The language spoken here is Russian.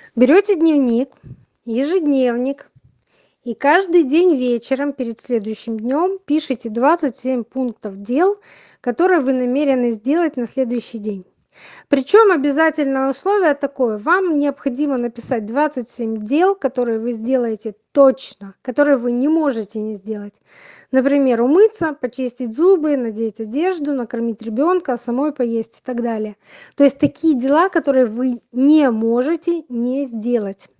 Берете дневник, ежедневник и каждый день вечером перед следующим днем пишите 27 пунктов дел, которые вы намерены сделать на следующий день. Причем обязательное условие такое: вам необходимо написать 27 дел, которые вы сделаете точно, которые вы не можете не сделать. Например, умыться, почистить зубы, надеть одежду, накормить ребенка, самой поесть и так далее. То есть такие дела, которые вы не можете не сделать.